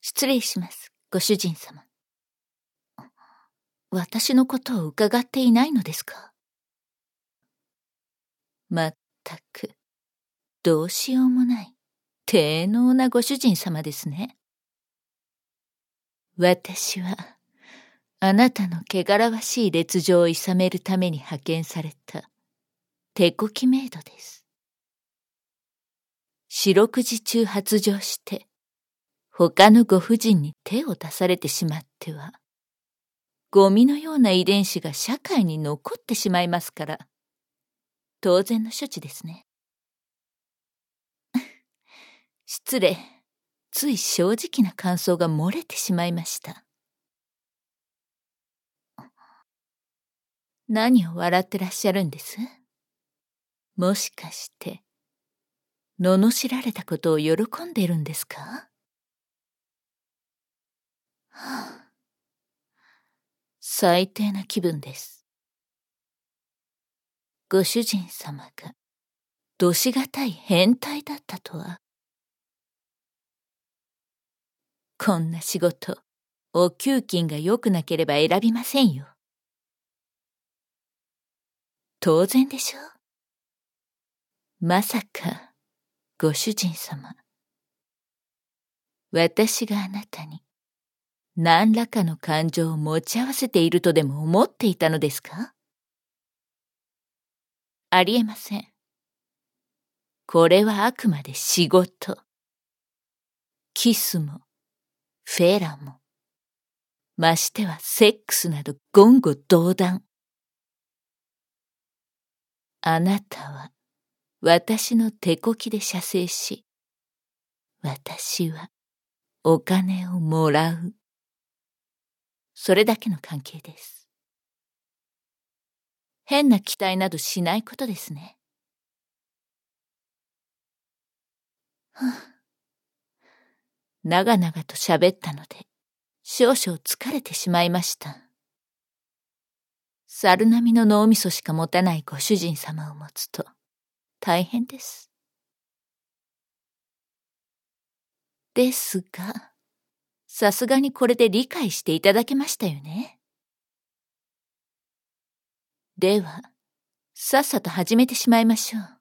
失礼します、ご主人様。私のことを伺っていないのですか？まったく、どうしようもない、低能なご主人様ですね。私は、あなたの汚らわしい劣情をいさめるために派遣された、手こきメイドです。四六時中発情して、他のご婦人に手を出されてしまっては、ゴミのような遺伝子が社会に残ってしまいますから、当然の処置ですね。失礼、つい正直な感想が漏れてしまいました。何を笑ってらっしゃるんです？もしかして、罵られたことを喜んでいるんですか？はあ、最低な気分です。ご主人様が、どしがたい変態だったとは。こんな仕事、お給金が良くなければ選びませんよ。当然でしょう。まさか、ご主人様。私があなたに、何らかの感情を持ち合わせているとでも思っていたのですか？ありえません。これはあくまで仕事。キスも、フェラも、ましてはセックスなど言語道断。あなたは、私の手こきで射精し、私は、お金をもらう。それだけの関係です。変な期待などしないことですね。長々と喋ったので、少々疲れてしまいました。猿並みの脳みそしか持たないご主人様を持つと、大変です。ですが、さすがにこれで理解していただけましたよね。では、さっさと始めてしまいましょう。